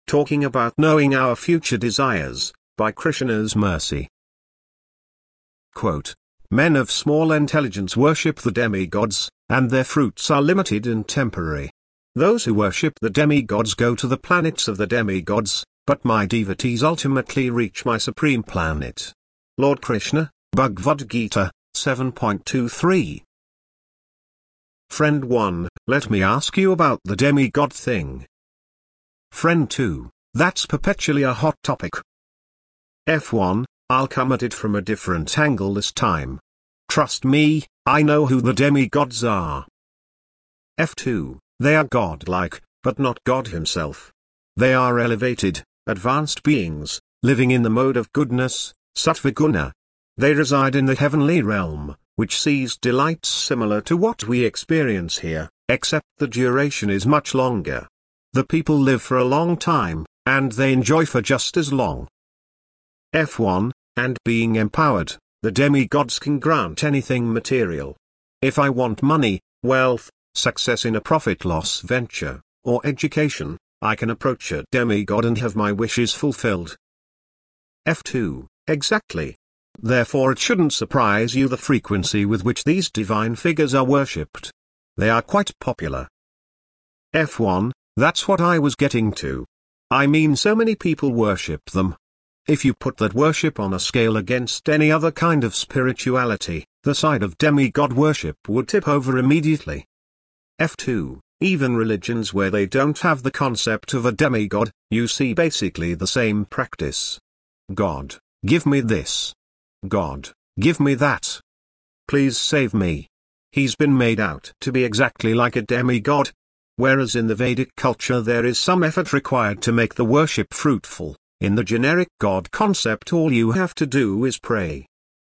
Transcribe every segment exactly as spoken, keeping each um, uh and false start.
talking about knowing our future desires, by Krishna's mercy. Quote, men of small intelligence worship the demigods, and their fruits are limited and temporary. Those who worship the demigods go to the planets of the demigods, but my devotees ultimately reach my supreme planet. Lord Krishna, Bhagavad Gita, seven point two three. Friend one, let me ask you about the demigod thing. Friend two, that's perpetually a hot topic. F one, I'll come at it from a different angle this time. Trust me, I know who the demigods are. F two, they are godlike, but not God himself. They are elevated, advanced beings, living in the mode of goodness, Sattva-guna. They reside in the heavenly realm, which sees delights similar to what we experience here, except the duration is much longer. The people live for a long time, and they enjoy for just as long. F one, and being empowered, the demigods can grant anything material. If I want money, wealth, success in a profit-loss venture, or education, I can approach a demigod and have my wishes fulfilled. F two, exactly. Therefore it shouldn't surprise you the frequency with which these divine figures are worshipped. They are quite popular. F one, that's what I was getting to. I mean, so many people worship them. If you put that worship on a scale against any other kind of spirituality, the side of demigod worship would tip over immediately. F two, even religions where they don't have the concept of a demigod, you see basically the same practice. God, give me this. God, give me that. Please save me. He's been made out to be exactly like a demigod. Whereas in the Vedic culture there is some effort required to make the worship fruitful, in the generic God concept all you have to do is pray.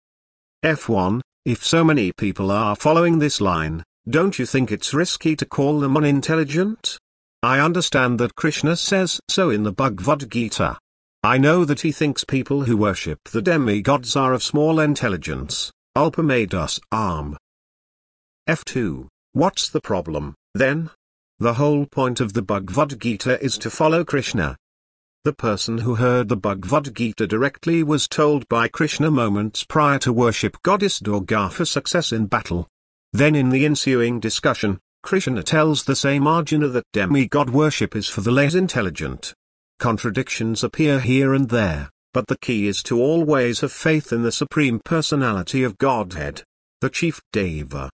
F one, if so many people are following this line, don't you think it's risky to call them unintelligent? I understand that Krishna says so in the Bhagavad Gita. I know that he thinks people who worship the demigods are of small intelligence, Alpamedas arm. F two, what's the problem, then? The whole point of the Bhagavad Gita is to follow Krishna. The person who heard the Bhagavad Gita directly was told by Krishna moments prior to worship goddess Durga for success in battle. Then in the ensuing discussion, Krishna tells the same Arjuna that demigod worship is for the less intelligent. Contradictions appear here and there, but the key is to always have faith in the Supreme Personality of Godhead, the chief Deva.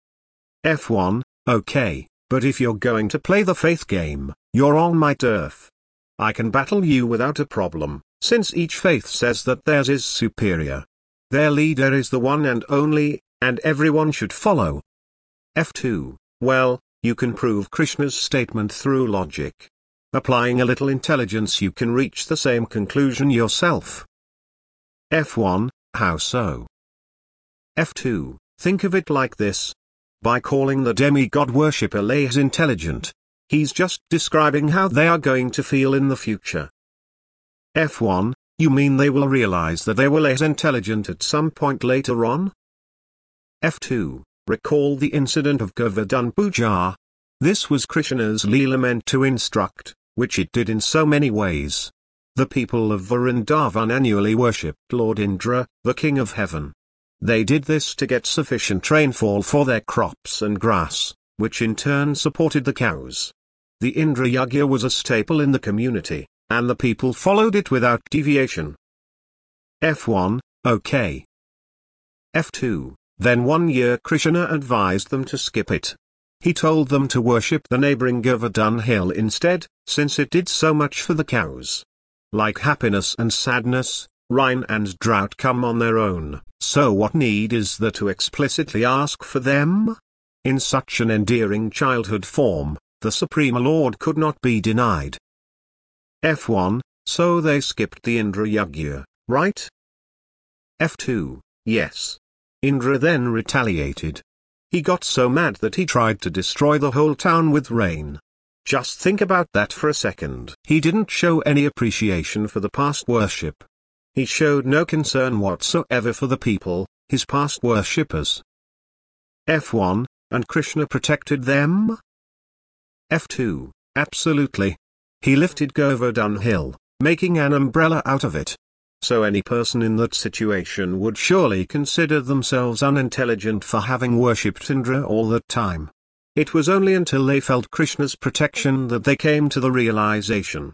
F one, okay, but if you're going to play the faith game, you're on my turf. I can battle you without a problem, since each faith says that theirs is superior. Their leader is the one and only, and everyone should follow. F two, well, you can prove Krishna's statement through logic. Applying a little intelligence you can reach the same conclusion yourself. F one, how so? F two, think of it like this. By calling the demigod worshipper less intelligent, he's just describing how they are going to feel in the future. F one, you mean they will realize that they were less intelligent at some point later on? F two, recall the incident of Govardhan Puja. This was Krishna's Leela meant to instruct, which it did in so many ways. The people of Vrindavan annually worshipped Lord Indra, the king of heaven. They did this to get sufficient rainfall for their crops and grass, which in turn supported the cows. The Indra Yagya was a staple in the community, and the people followed it without deviation. F one, okay. F two, then one year Krishna advised them to skip it. He told them to worship the neighboring Govardhan hill instead, since it did so much for the cows. Like happiness and sadness, rain and drought come on their own, so what need is there to explicitly ask for them? In such an endearing childhood form, the Supreme Lord could not be denied. F one, so they skipped the Indra Yagya, right? F two, yes. Indra then retaliated. He got so mad that he tried to destroy the whole town with rain. Just think about that for a second. He didn't show any appreciation for the past worship. He showed no concern whatsoever for the people, his past worshippers. F one, and Krishna protected them? F two, absolutely. He lifted Govardhan Hill, making an umbrella out of it. So any person in that situation would surely consider themselves unintelligent for having worshipped Indra all that time. It was only until they felt Krishna's protection that they came to the realization.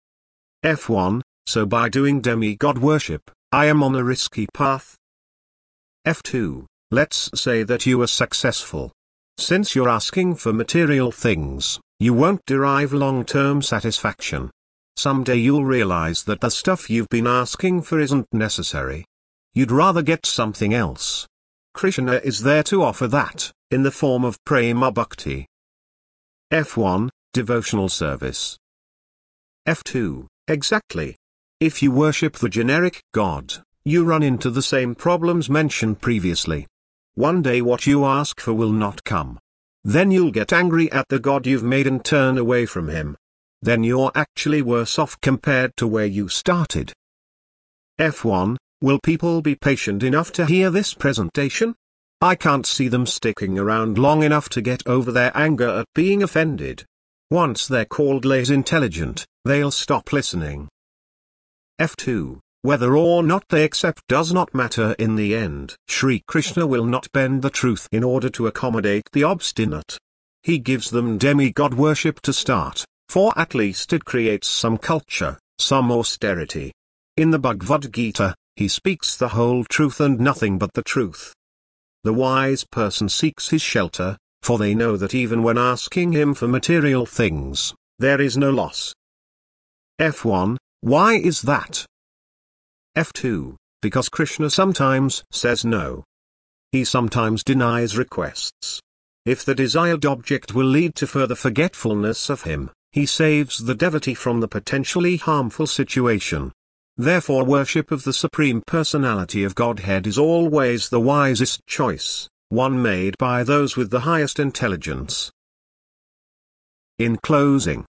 F one, so by doing demigod worship, I am on a risky path. F two, let's say that you are successful. Since you're asking for material things, you won't derive long-term satisfaction. Someday you'll realize that the stuff you've been asking for isn't necessary. You'd rather get something else. Krishna is there to offer that, in the form of prema bhakti. F one, devotional service. F two, exactly. If you worship the generic God, you run into the same problems mentioned previously. One day what you ask for will not come. Then you'll get angry at the God you've made and turn away from him. Then you're actually worse off compared to where you started. F one, will people be patient enough to hear this presentation? I can't see them sticking around long enough to get over their anger at being offended. Once they're called less intelligent, they'll stop listening. F two, whether or not they accept does not matter in the end. Shri Krishna will not bend the truth in order to accommodate the obstinate. He gives them demigod worship to start, for at least it creates some culture, some austerity. In the Bhagavad Gita, he speaks the whole truth and nothing but the truth. The wise person seeks his shelter, for they know that even when asking him for material things, there is no loss. F one, why is that? F two, because Krishna sometimes says no. He sometimes denies requests. If the desired object will lead to further forgetfulness of him, he saves the devotee from the potentially harmful situation. Therefore worship of the Supreme Personality of Godhead is always the wisest choice, one made by those with the highest intelligence. In closing,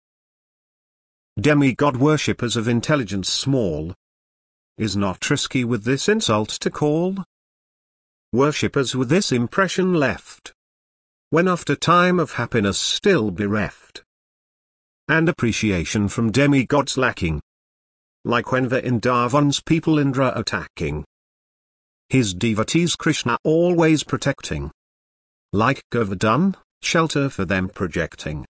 demigod worshippers of intelligence small. Is not risky with this insult to call? Worshippers with this impression left. When after time of happiness still bereft. And appreciation from demigods lacking. Like when Vrindavan's people Indra attacking. His devotees Krishna always protecting. Like Govardhan, shelter for them projecting.